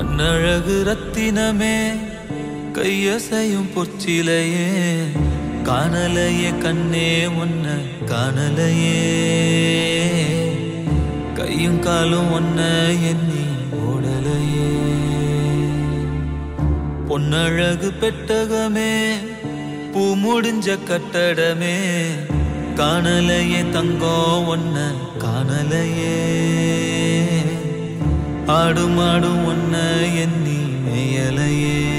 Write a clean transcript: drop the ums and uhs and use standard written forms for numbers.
கண்ணழகு ரத்தினமே கையசையும் பொற்சிலையே காணலையே கண்ணே ஒன்ன காணலையே கையும் காலும் ஒன்ன எண்ணி ஓடலையே பொன்னழகு பெட்டகமே பூ முடிஞ்ச கட்டடமே காணலையே தங்கம் ஒன்ன காணலையே ஆடும் ஆடும் ஒன்ன எண்ணி மேயலையே